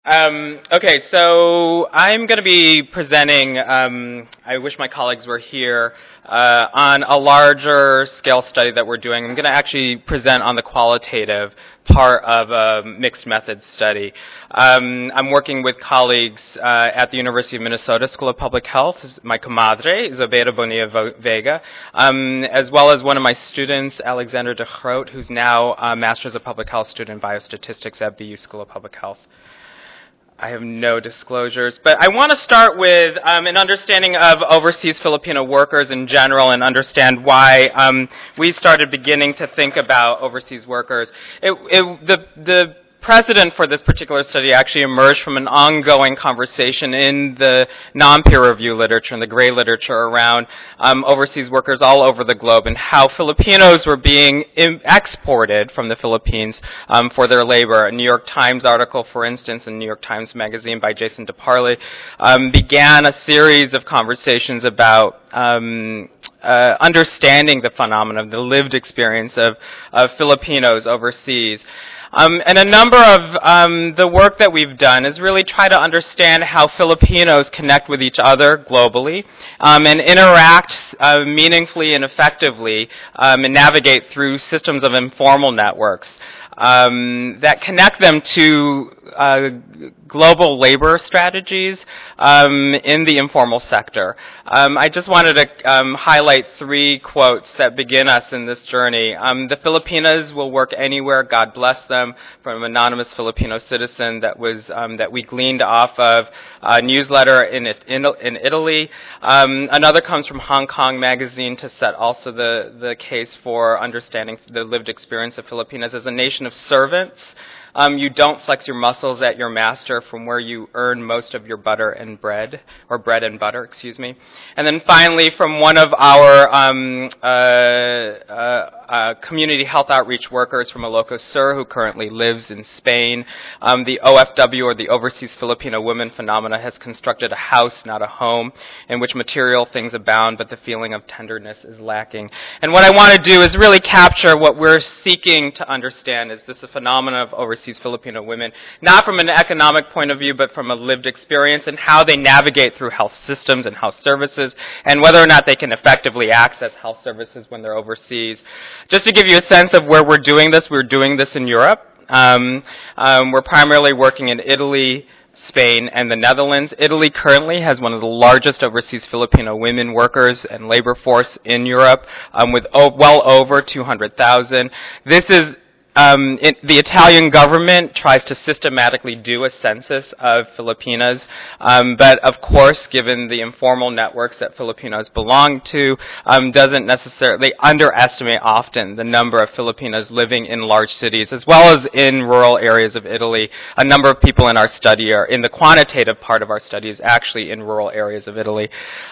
Okay, so I'm going to be presenting, I wish my colleagues were here, on a larger scale study that we're doing. I'm going to actually present on the qualitative part of a mixed methods study. I'm working with colleagues at the University of Minnesota School of Public Health, my comadre, Isabela Bonilla Vega, as well as one of my students, Alexander de Groot, who's now a Master's of Public Health student in Biostatistics at BU School of Public Health. I have no disclosures, but I want to start with an understanding of overseas Filipino workers in general and understand why we started beginning to think about overseas workers. The precedent for this particular study actually emerged from an ongoing conversation in the non-peer review literature and the gray literature around overseas workers all over the globe and how Filipinos were being exported from the Philippines for their labor. A New York Times article, for instance, in New York Times Magazine by Jason DeParle began a series of conversations about understanding the phenomenon, the lived experience of Filipinos overseas. And a number of the work that we've done is really try to understand how Filipinos connect with each other globally and interact meaningfully and effectively and navigate through systems of informal networks that connect them to global labor strategies in the informal sector. I just wanted to highlight three quotes that begin us in this journey. The Filipinas will work anywhere, God bless them, from an anonymous Filipino citizen that was that we gleaned off of a newsletter in Italy. Another comes from Hong Kong Magazine to set also the case for understanding the lived experience of Filipinas as a nation of servants. You don't flex your muscles at your master from where you earn most of your butter and bread, or bread and butter, excuse me. And then finally, from one of our community health outreach workers from Ilocos Sur who currently lives in Spain, the OFW, or the Overseas Filipino Women Phenomena, has constructed a house, not a home, in which material things abound, but the feeling of tenderness is lacking. And what I want to do is really capture what we're seeking to understand is this a phenomenon of overseas Filipino women, not from an economic point of view, but from a lived experience and how they navigate through health systems and health services, and whether or not they can effectively access health services when they're overseas. Just to give you a sense of where we're doing this, we're doing this in Europe. We're primarily working in Italy, Spain, and the Netherlands. Italy currently has one of the largest overseas Filipino women workers and labor force in Europe, with well over 200,000. This is the Italian government tries to systematically do a census of Filipinas, but of course, given the informal networks that Filipinos belong to, doesn't necessarily underestimate often the number of Filipinos living in large cities, as well as in rural areas of Italy. A number of people in our study are, in the quantitative part of our study, is actually in rural areas of Italy.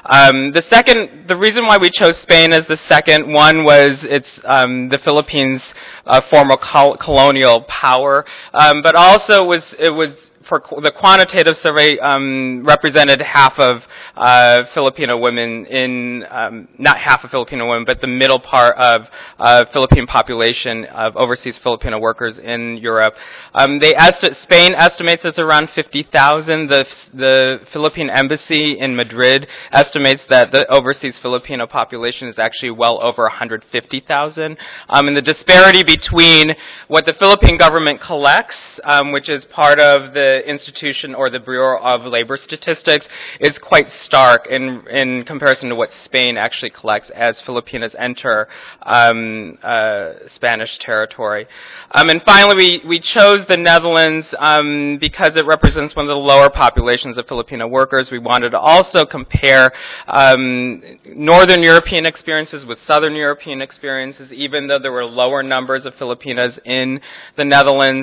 The reason why we chose Spain as the second one was it's the Philippines' former colonial power, but also it was for the quantitative survey represented half of Filipino women in not half of Filipino women, but the middle part of Philippine population of overseas Filipino workers in Europe. Spain estimates there's around 50,000. The Philippine embassy in Madrid estimates that the overseas Filipino population is actually well over 150,000. And the disparity between what the Philippine government collects, which is part of the institution or the Bureau of Labor Statistics, is quite stark in comparison to what Spain actually collects as Filipinas enter Spanish territory. And finally, we chose the Netherlands because it represents one of the lower populations of Filipino workers. We wanted to also compare Northern European experiences with Southern European experiences, even though there were lower numbers of Filipinas in the Netherlands.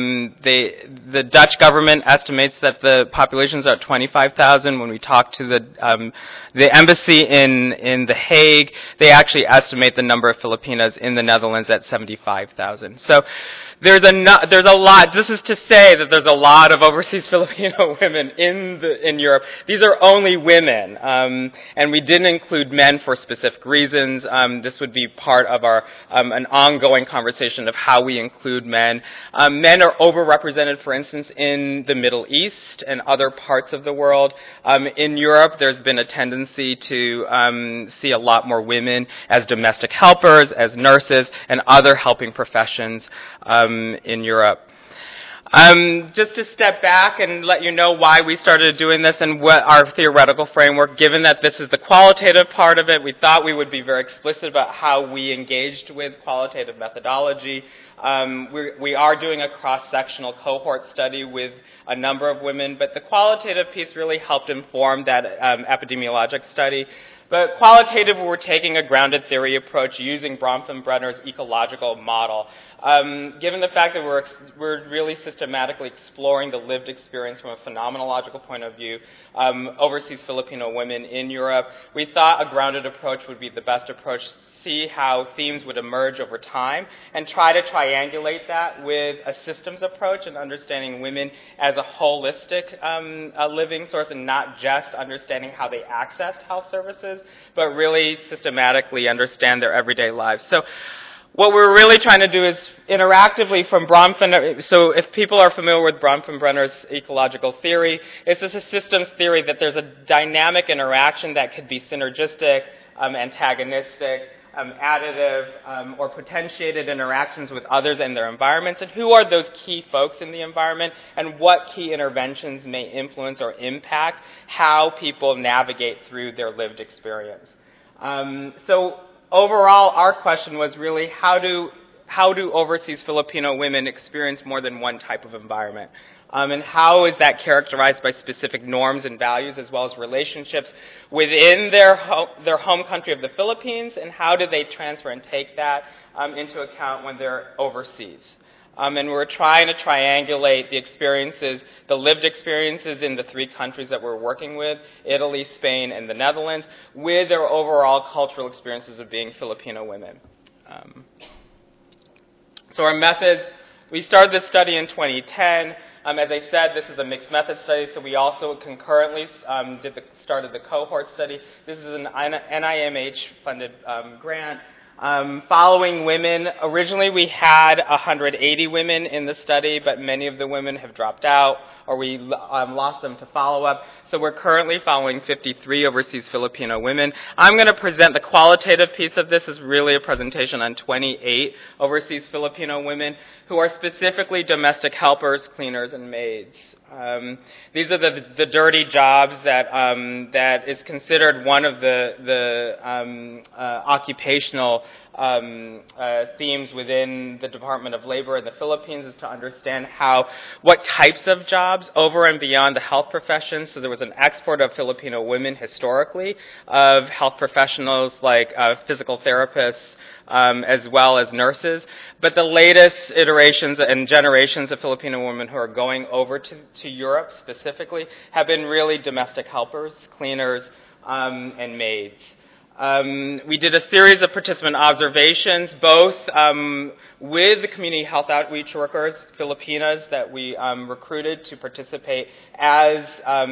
The Dutch government estimates that the populations are at 25,000. When we talk to the embassy in The Hague, they actually estimate the number of Filipinas in the Netherlands at 75,000. So there's a lot. This is to say that there's a lot of overseas Filipino women in Europe. These are only women, and we didn't include men for specific reasons. This would be part of our an ongoing conversation of how we include men. Men are overrepresented, for instance, in in the Middle East and other parts of the world. In Europe, there's been a tendency to see a lot more women as domestic helpers, as nurses, and other helping professions in Europe. Just to step back and let you know why we started doing this and what our theoretical framework, given that this is the qualitative part of it, we thought we would be very explicit about how we engaged with qualitative methodology. We are doing a cross-sectional cohort study with a number of women, but the qualitative piece really helped inform that epidemiologic study. But qualitative, we're taking a grounded theory approach using Bronfenbrenner's ecological model. Given the fact that we're really systematically exploring the lived experience from a phenomenological point of view, overseas Filipino women in Europe, we thought a grounded approach would be the best approach to see how themes would emerge over time and try to triangulate that with a systems approach and understanding women as a holistic living source and not just understanding how they accessed health services, but really systematically understand their everyday lives. So what we're really trying to do is interactively from Bronfenbrenner, so if people are familiar with Bronfenbrenner's ecological theory, it's just a systems theory that there's a dynamic interaction that could be synergistic, antagonistic, additive, or potentiated interactions with others and their environments, and who are those key folks in the environment, and what key interventions may influence or impact how people navigate through their lived experience. So overall, our question was really how do overseas Filipino women experience more than one type of environment? And how is that characterized by specific norms and values as well as relationships within their home country of the Philippines, and how do they transfer and take that into account when they're overseas? And we're trying to triangulate the experiences, the lived experiences in the three countries that we're working with, Italy, Spain, and the Netherlands, with their overall cultural experiences of being Filipino women. So our methods, we started this study in 2010. As I said, this is a mixed method study, so we also concurrently started the cohort study. This is an NIMH-funded grant. Following women, originally we had 180 women in the study, but many of the women have dropped out, or we lost them to follow-up. So we're currently following 53 overseas Filipino women. I'm going to present the qualitative piece of this. Is really a presentation on 28 overseas Filipino women who are specifically domestic helpers, cleaners, and maids. These are the dirty jobs that is considered one of the occupational themes within the Department of Labor in the Philippines, is to understand what types of jobs over and beyond the health professions. So there was an export of Filipino women historically, of health professionals like physical therapists, as well as nurses. But the latest iterations and generations of Filipino women who are going over to Europe specifically have been really domestic helpers, cleaners, and maids. We did a series of participant observations, both with the community health outreach workers, Filipinas, that we recruited to participate as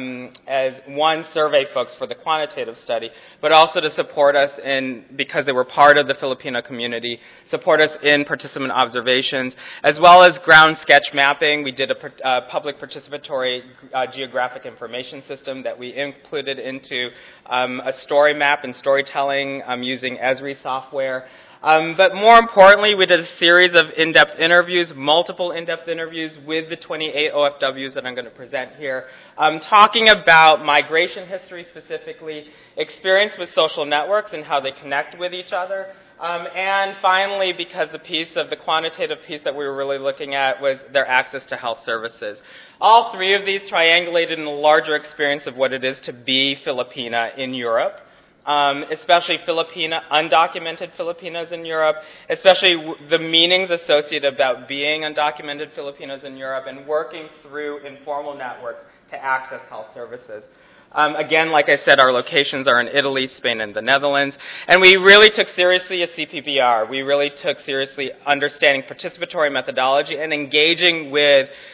one survey folks for the quantitative study, but also to support us because they were part of the Filipino community, support us in participant observations, as well as ground sketch mapping. We did a public participatory geographic information system that we included into a story map and storytelling using Esri software. But more importantly, we did a series of in-depth interviews, multiple in-depth interviews with the 28 OFWs that I'm going to present here, talking about migration history specifically, experience with social networks and how they connect with each other, and finally, because the quantitative piece that we were really looking at was their access to health services. All three of these triangulated in the larger experience of what it is to be Filipina in Europe. Especially undocumented Filipinas in Europe, especially the meanings associated about being undocumented Filipinos in Europe and working through informal networks to access health services. Again, like I said, our locations are in Italy, Spain, and the Netherlands. And we really took seriously a CPVR. We really took seriously understanding participatory methodology and engaging with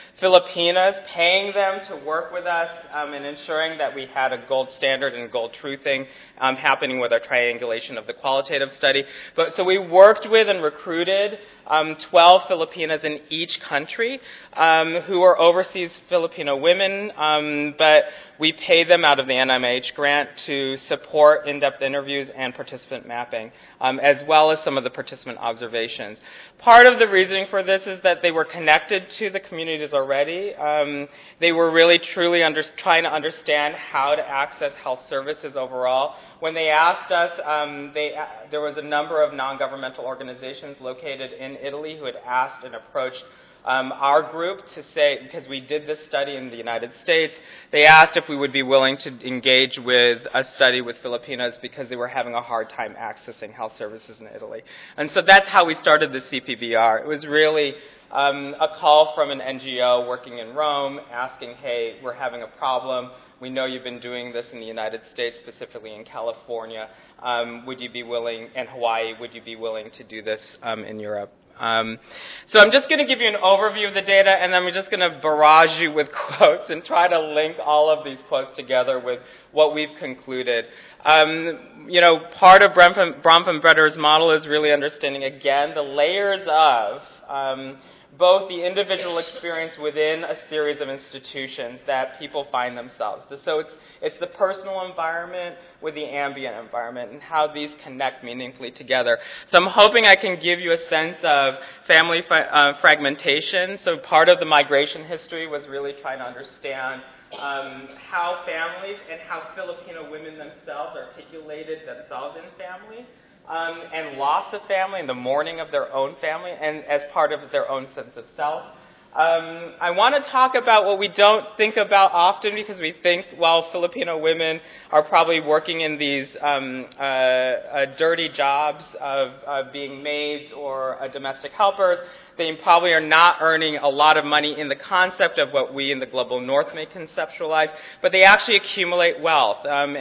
Filipinas, paying them to work with us and ensuring that we had a gold standard and gold truthing happening with our triangulation of the qualitative study. So we worked with and recruited 12 Filipinas in each country who are overseas Filipino women, but we paid them out of the NIMH grant to support in-depth interviews and participant mapping, as well as some of the participant observations. Part of the reasoning for this is that they were connected to the communities already. They were really truly trying to understand how to access health services overall. When they asked us, there was a number of non-governmental organizations located in Italy who had asked and approached our group to say, because we did this study in the United States, they asked if we would be willing to engage with a study with Filipinos because they were having a hard time accessing health services in Italy. And so that's how we started the CPBR. It was really a call from an NGO working in Rome asking, hey, we're having a problem. We know you've been doing this in the United States, specifically in California. Would you be willing, and Hawaii, would you be willing to do this in Europe? So I'm just going to give you an overview of the data, and then we're just going to barrage you with quotes and try to link all of these quotes together with what we've concluded. Part of Bronfenbretter's model is really understanding, again, the layers of both the individual experience within a series of institutions that people find themselves. So it's the personal environment with the ambient environment and how these connect meaningfully together. So I'm hoping I can give you a sense of family fragmentation. So part of the migration history was really trying to understand how families and how Filipino women themselves articulated themselves in family. And loss of family and the mourning of their own family and as part of their own sense of self. I want to talk about what we don't think about often because we think, well, Filipino women are probably working in these dirty jobs of being maids or domestic helpers. They probably are not earning a lot of money in the concept of what we in the global north may conceptualize, but they actually accumulate wealth.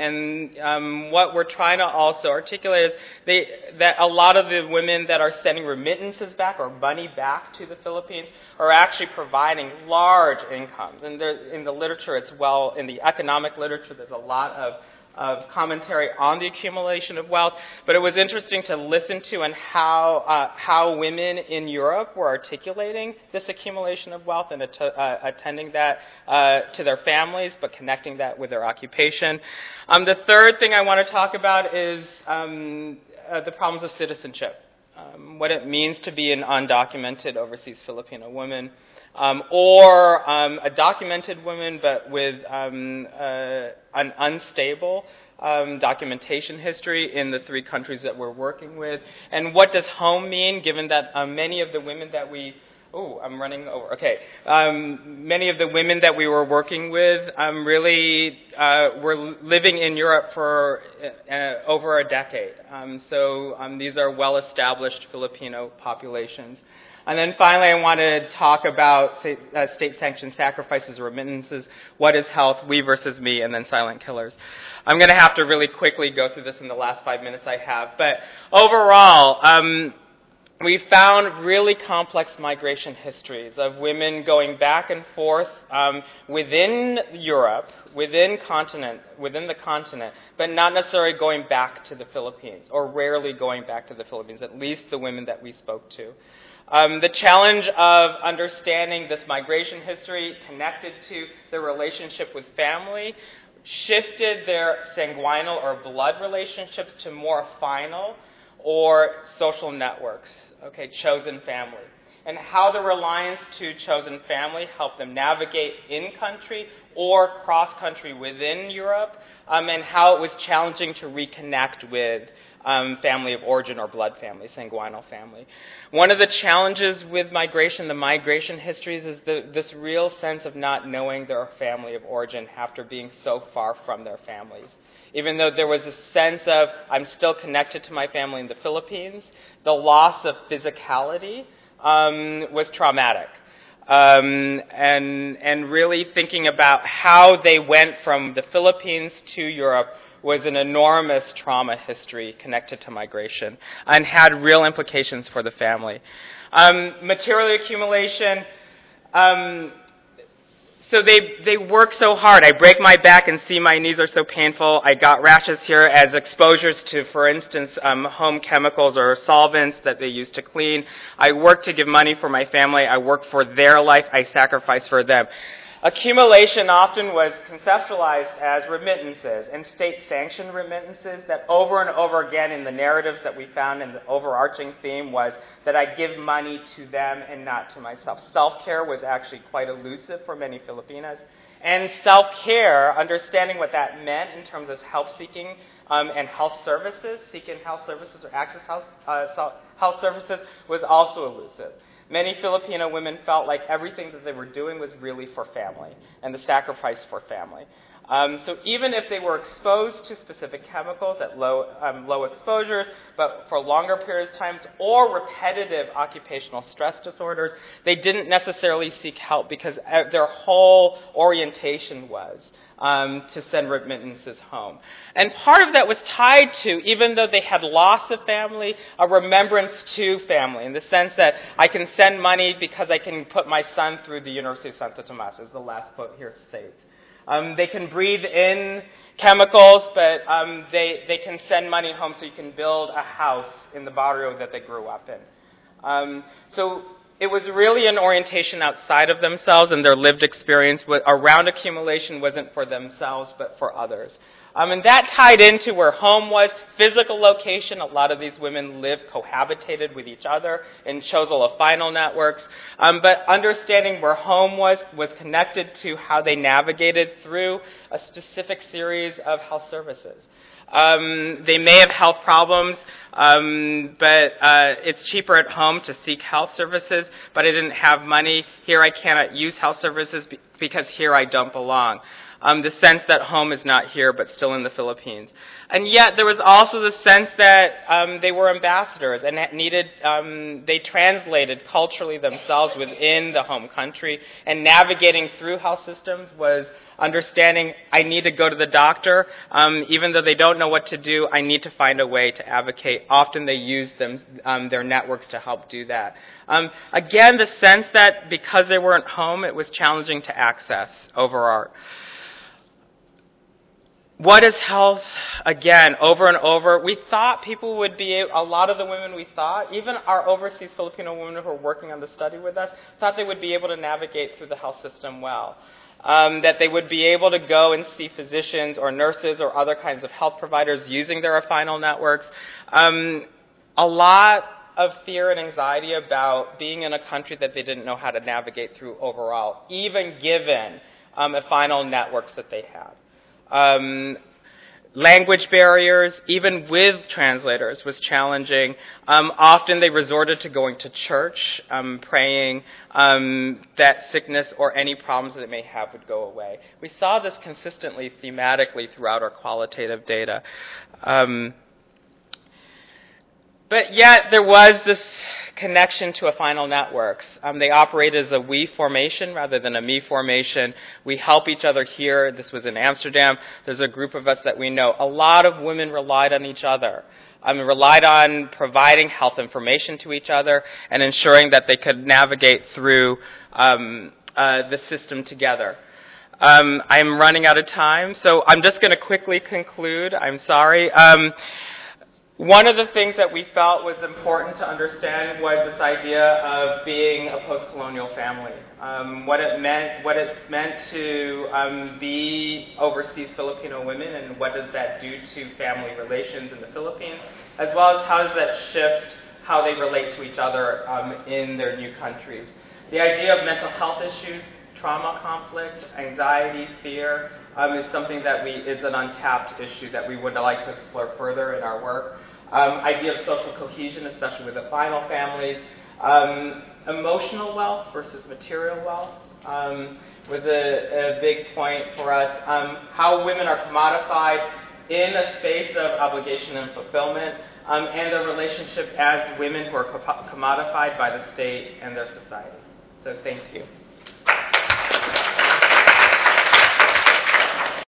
What we're trying to also articulate is that a lot of the women that are sending remittances back or money back to the Philippines are actually providing large incomes. And in the literature, in the economic literature, there's a lot of commentary on the accumulation of wealth, but it was interesting to listen to and how women in Europe were articulating this accumulation of wealth and attending that to their families, but connecting that with their occupation. The third thing I want to talk about is the problems of citizenship, what it means to be an undocumented overseas Filipino woman. Or a documented woman, but with an unstable documentation history in the 3 countries that we're working with. And what does home mean, given that many of the women that we... Oh, I'm running over. Okay. Many of the women that we were working with really were living in Europe for over a decade. So these are well-established Filipino populations. And then finally, I want to talk about state-sanctioned sacrifices, remittances, what is health, we versus me, and then silent killers. I'm going to have to really quickly go through this in the last 5 minutes I have. But overall, we found really complex migration histories of women going back and forth within Europe, within the continent, but not necessarily going back to the Philippines, or rarely going back to the Philippines, at least the women that we spoke to. The challenge of understanding this migration history connected to their relationship with family shifted their sanguinal or blood relationships to more final or social networks, chosen family. And how the reliance to chosen family helped them navigate in-country or cross-country within Europe, and how it was challenging to reconnect with family of origin or blood family, sanguinal family. One of the challenges with migration, the migration histories, is this real sense of not knowing their family of origin after being so far from their families. Even though there was a sense of, I'm still connected to my family in the Philippines, the loss of physicality was traumatic. And really thinking about how they went from the Philippines to Europe was an enormous trauma history connected to migration and had real implications for the family. Material accumulation, So they work so hard. I break my back and see my knees are so painful. I got rashes here as exposures to, for instance, home chemicals or solvents that they use to clean. I work to give money for my family. I work for their life. I sacrifice for them. Accumulation often was conceptualized as remittances and state-sanctioned remittances that over and over again in the narratives that we found, and the overarching theme was that I give money to them and not to myself. Self-care was actually quite elusive for many Filipinas. And self-care, understanding what that meant in terms of help-seeking and health services, seeking health services or access health services, was also elusive. Many Filipino women felt like everything that they were doing was really for family and the sacrifice for family. So even if they were exposed to specific chemicals at low exposures, but for longer periods of time, or repetitive occupational stress disorders, they didn't necessarily seek help because their whole orientation was to send remittances home. And part of that was tied to, even though they had loss of family, a remembrance to family, in the sense that I can send money because I can put my son through the University of Santo Tomas, as the last quote here states. They can breathe in chemicals, but they can send money home so you can build a house in the barrio that they grew up in. So it was really an orientation outside of themselves, and their lived experience around accumulation wasn't for themselves, but for others. And that tied into where home was, physical location. A lot of these women lived cohabitated with each other in Chozolo final networks. But understanding where home was connected to how they navigated through a specific series of health services. They may have health problems, but it's cheaper at home to seek health services, but I didn't have money. Here I cannot use health services because here I don't belong. The sense that home is not here but still in the Philippines. And yet there was also the sense that they were ambassadors and they translated culturally themselves within the home country, and navigating through health systems was understanding I need to go to the doctor. Even though they don't know what to do, I need to find a way to advocate. Often they use their networks to help do that. Again, the sense that because they weren't home, it was challenging to access overall. What is health? Again, over and over. We thought people would be, a lot of the women we thought, even our overseas Filipino women who are working on the study with us, thought they would be able to navigate through the health system well. That they would be able to go and see physicians or nurses or other kinds of health providers using their final networks. A lot of fear and anxiety about being in a country that they didn't know how to navigate through overall, even given the final networks that they had. Language barriers, even with translators, was challenging. Often they resorted to going to church, praying that sickness or any problems that they may have would go away. We saw this consistently, thematically, throughout our qualitative data. But yet there was this connection to a final networks. They operate as a we formation rather than a me formation. We help each other here. This was in Amsterdam. There's a group of us that we know. A lot of women relied on each other. Relied on providing health information to each other and ensuring that they could navigate through the system together. I'm running out of time, so I'm just going to quickly conclude. I'm sorry. One of the things that we felt was important to understand was this idea of being a post-colonial family. What it's meant to be overseas Filipino women, and what does that do to family relations in the Philippines, as well as how does that shift how they relate to each other in their new countries. The idea of mental health issues, trauma, conflict, anxiety, fear, is something that is an untapped issue that we would like to explore further in our work. Idea of social cohesion, especially with the final families. Emotional wealth versus material wealth was a big point for us. How women are commodified in a space of obligation and fulfillment, and their relationship as women who are commodified by the state and their society. So thank you.